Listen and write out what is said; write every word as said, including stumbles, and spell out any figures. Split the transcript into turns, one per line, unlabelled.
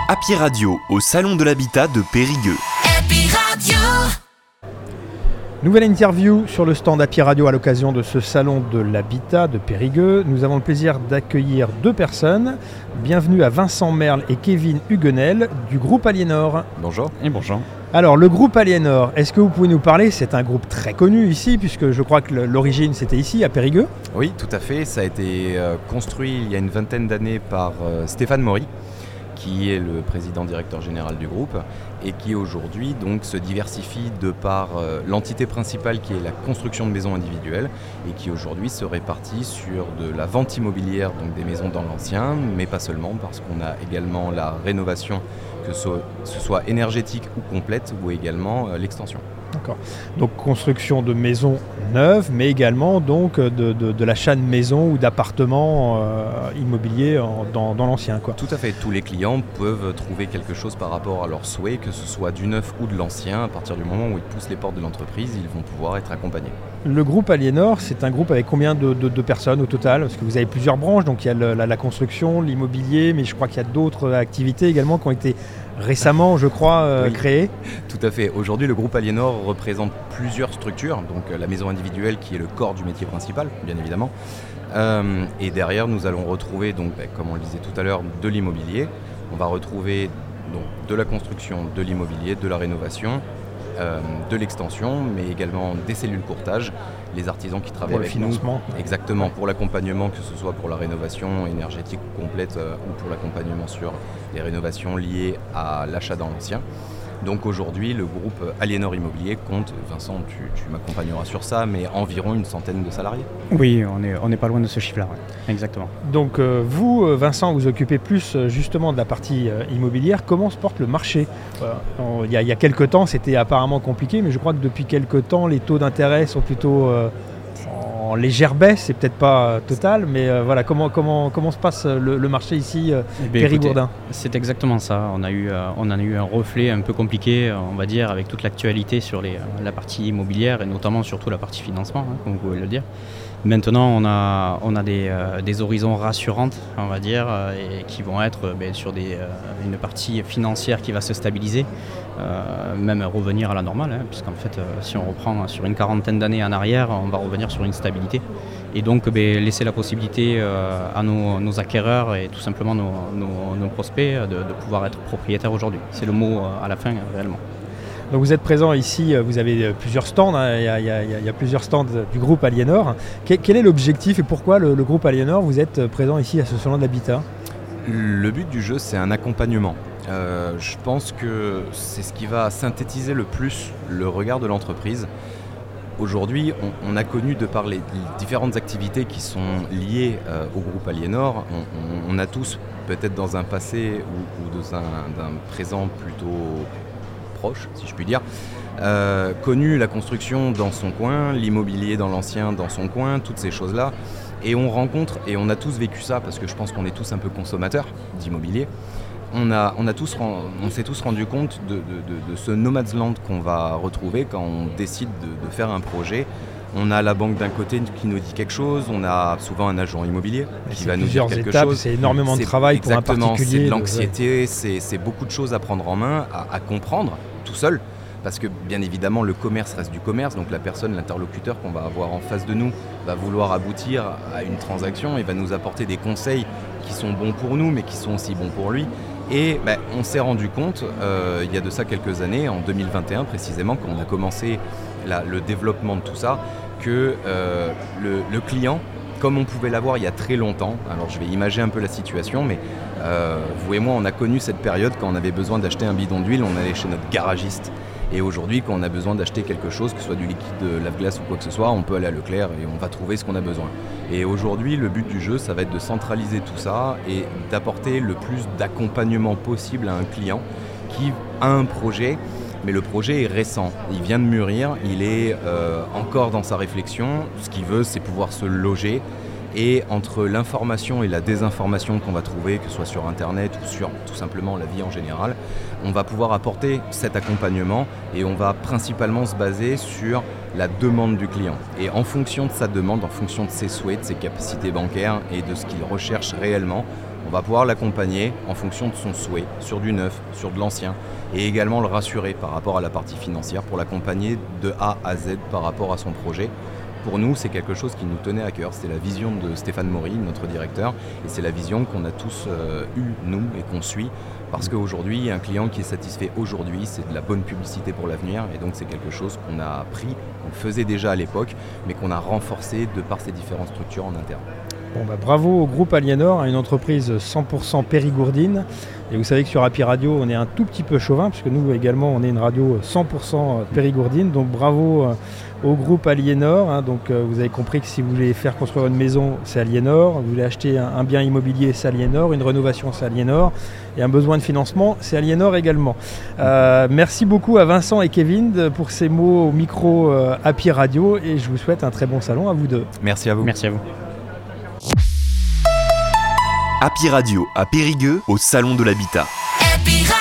Happy Radio au Salon de l'Habitat de Périgueux. Happy Radio.
Nouvelle interview sur le stand Happy Radio à l'occasion de ce Salon de l'Habitat de Périgueux. Nous avons le plaisir d'accueillir deux personnes. Bienvenue à Vincent Merle et Kevin Huguenel du groupe Aliénor.
Bonjour.
Et bonjour.
Alors le groupe Aliénor, est-ce que vous pouvez nous parler? C'est un groupe très connu ici puisque je crois que l'origine c'était ici à Périgueux.
Oui, tout à fait. Ça a été euh, construit il y a une vingtaine d'années par euh, Stéphane Maury, qui est le président directeur général du groupe et qui aujourd'hui donc se diversifie de par euh, l'entité principale qui est la construction de maisons individuelles et qui aujourd'hui se répartit sur de la vente immobilière, donc des maisons dans l'ancien, mais pas seulement, parce qu'on a également la rénovation, que ce, ce soit énergétique ou complète, ou également euh, l'extension.
D'accord. Donc construction de maisons neuves, mais également donc de, de, de l'achat de maisons ou d'appartements euh, immobiliers en, dans, dans l'ancien, quoi.
Tout à fait. Tous les clients peuvent trouver quelque chose par rapport à leurs souhaits, que ce soit du neuf ou de l'ancien. À partir du moment où ils poussent les portes de l'entreprise, ils vont pouvoir être accompagnés.
Le groupe Aliénor, c'est un groupe avec combien de, de, de personnes au total? Parce que vous avez plusieurs branches, donc il y a le, la, la construction, l'immobilier, mais je crois qu'il y a d'autres activités également qui ont été récemment, je crois, euh, oui, créées.
Tout à fait. Aujourd'hui, le groupe Aliénor représente plusieurs structures, donc euh, la maison individuelle qui est le corps du métier principal, bien évidemment. Euh, et derrière, nous allons retrouver, donc, bah, comme on le disait tout à l'heure, de l'immobilier. On va retrouver donc, de la construction, de l'immobilier, de la rénovation, euh, de l'extension, mais également des cellules courtage, les artisans qui travaillent
pour
avec
le financement.
nous. Exactement, pour l'accompagnement, que ce soit pour la rénovation énergétique complète euh, ou pour l'accompagnement sur les rénovations liées à l'achat dans l'ancien. Donc aujourd'hui, le groupe Aliénor Immobilier compte, Vincent, tu, tu m'accompagneras sur ça, mais environ une centaine de salariés.
Oui, on n'est on est pas loin de ce chiffre-là, ouais. Exactement.
Donc euh, vous, Vincent, vous occupez plus justement de la partie euh, immobilière. Comment se porte le marché? Il y, y a quelques temps, c'était apparemment compliqué, mais je crois que depuis quelques temps, les taux d'intérêt sont plutôt euh, en légère baisse. C'est peut-être pas total, mais euh, voilà, comment, comment, comment se passe le, le marché ici, euh, eh Périgourdin?
C'est exactement ça. On a eu, euh, on en a eu un reflet un peu compliqué, on va dire, avec toute l'actualité sur les, la partie immobilière et notamment surtout la partie financement, hein, comme vous pouvez le dire. Maintenant, on a, on a des, euh, des horizons rassurantes, on va dire, euh, et qui vont être euh, ben, sur des, euh, une partie financière qui va se stabiliser, euh, même revenir à la normale, hein, puisqu'en fait, euh, si on reprend sur une quarantaine d'années en arrière, on va revenir sur une stabilité. Et donc, ben, laisser la possibilité euh, à nos, nos acquéreurs et tout simplement nos, nos, nos prospects de, de pouvoir être propriétaires aujourd'hui. C'est le mot euh, à la fin, euh, réellement.
Donc vous êtes présent ici, vous avez plusieurs stands, hein, il, y a, il, y a, il y a plusieurs stands du groupe Aliénor. Quel, quel est l'objectif et pourquoi le, le groupe Aliénor, vous êtes présent ici à ce salon de l'habitat?
Le but du jeu, c'est un accompagnement. Euh, je pense que c'est ce qui va synthétiser le plus le regard de l'entreprise. Aujourd'hui, on, on a connu, de par les, les différentes activités qui sont liées euh, au groupe Aliénor, on, on, on a tous, peut-être dans un passé ou, ou dans un, d'un présent plutôt proche, si je puis dire, euh, connu la construction dans son coin, l'immobilier dans l'ancien dans son coin, toutes ces choses-là. Et on rencontre, et on a tous vécu ça, parce que je pense qu'on est tous un peu consommateurs d'immobilier, on, a, on, a tous, on s'est tous rendu compte de, de, de, de ce no man's land qu'on va retrouver quand on décide de, de faire un projet. On a la banque d'un côté qui nous dit quelque chose, on a souvent un agent immobilier qui va nous dire quelque
étapes,
chose.
C'est énormément de travail pour un particulier.
C'est de l'anxiété, c'est, c'est beaucoup de choses à prendre en main, à, à comprendre tout seul. Parce que bien évidemment le commerce reste du commerce, donc la personne, l'interlocuteur qu'on va avoir en face de nous va vouloir aboutir à une transaction et va nous apporter des conseils qui sont bons pour nous mais qui sont aussi bons pour lui. Et ben, on s'est rendu compte, euh, il y a de ça quelques années, en deux mille vingt et un précisément, quand on a commencé la, le développement de tout ça, que euh, le, le client, comme on pouvait l'avoir il y a très longtemps, alors je vais imager un peu la situation, mais euh, vous et moi on a connu cette période quand on avait besoin d'acheter un bidon d'huile, on allait chez notre garagiste. Et aujourd'hui, quand on a besoin d'acheter quelque chose, que ce soit du liquide lave-glace ou quoi que ce soit, on peut aller à Leclerc et on va trouver ce qu'on a besoin. Et aujourd'hui, le but du jeu, ça va être de centraliser tout ça et d'apporter le plus d'accompagnement possible à un client qui a un projet, mais le projet est récent. Il vient de mûrir, il est euh, encore dans sa réflexion. Ce qu'il veut, c'est pouvoir se loger. Et entre l'information et la désinformation qu'on va trouver, que ce soit sur Internet ou sur tout simplement la vie en général, on va pouvoir apporter cet accompagnement et on va principalement se baser sur la demande du client. Et en fonction de sa demande, en fonction de ses souhaits, de ses capacités bancaires et de ce qu'il recherche réellement, On va pouvoir l'accompagner en fonction de son souhait, sur du neuf, sur de l'ancien, et également le rassurer par rapport à la partie financière pour l'accompagner de A à Z par rapport à son projet. Pour nous, c'est quelque chose qui nous tenait à cœur. C'est la vision de Stéphane Maury, notre directeur, et c'est la vision qu'on a tous euh, eue, nous, et qu'on suit. Parce qu'aujourd'hui, un client qui est satisfait aujourd'hui, c'est de la bonne publicité pour l'avenir. Et donc, c'est quelque chose qu'on a appris, qu'on faisait déjà à l'époque, mais qu'on a renforcé de par ces différentes structures en interne.
Bon bah bravo au groupe Aliénor, une entreprise cent pour cent périgourdine. Et vous savez que sur Happy Radio, on est un tout petit peu chauvin, puisque nous également, on est une radio cent pour cent périgourdine. Donc bravo au groupe Aliénor. Hein. Donc euh, vous avez compris que si vous voulez faire construire une maison, c'est Aliénor. Vous voulez acheter un, un bien immobilier, c'est Aliénor. Une rénovation, c'est Aliénor. Et un besoin de financement, c'est Aliénor également. Euh, merci beaucoup à Vincent et Kevin pour ces mots au micro euh, Happy Radio. Et je vous souhaite un très bon salon à vous deux.
Merci à vous.
Merci à vous.
Happy Radio à Périgueux, au Salon de l'Habitat.
Happy